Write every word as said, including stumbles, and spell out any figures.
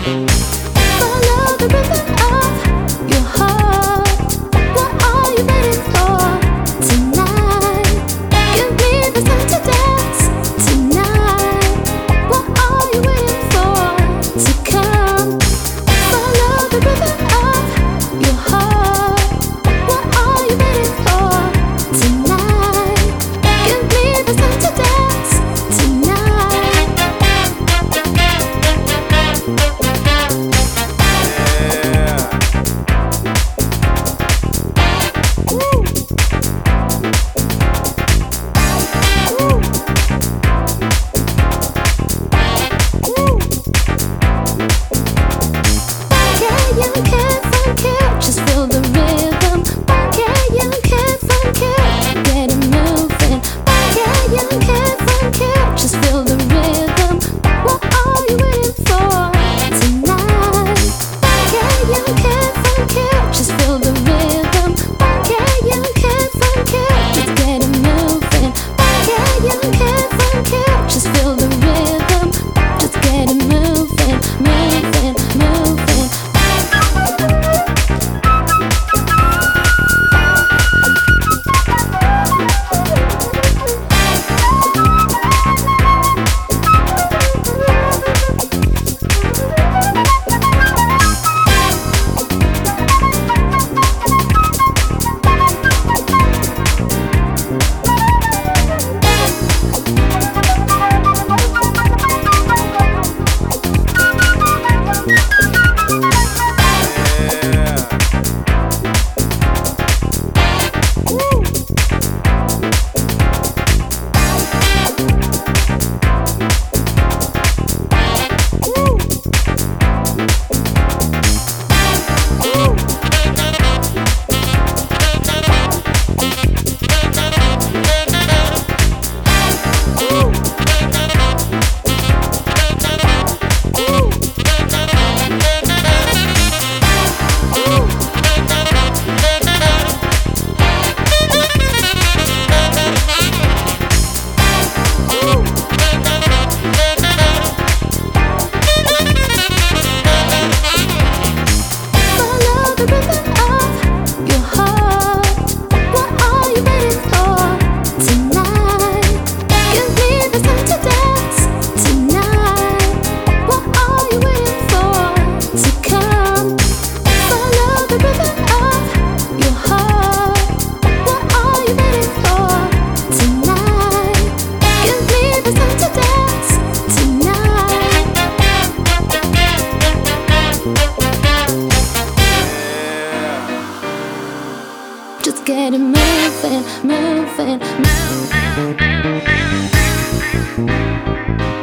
Follow the rhythm of your heart. What are you waiting for tonight? Give me the time to dance tonight. What are you waiting for to come? Follow the rhythm of your heart. What are you waiting for tonight? Give me the time to dance tonight. Woo. Woo. Woo. Yeah, you can't funk it, just feel the rhythm. Yeah, you can't funk it, get it moving. Yeah, you can't funk it, just feel the rhythm. What are you waiting for tonight? Yeah, you can't funk it, just feel the rhythm. Yeah, you can't funk it, just get it moving. Yeah, you can't funk it, just feel the rhythm. Just get it moving, moving, moving. Follow the rhythm of your heart. What are you waiting for tonight? Give me the time to dance tonight. What are you waiting for to come? Follow the rhythm of your heart. What are you waiting for tonight? Give me the time to dance tonight. Just get it moving, moving, moving.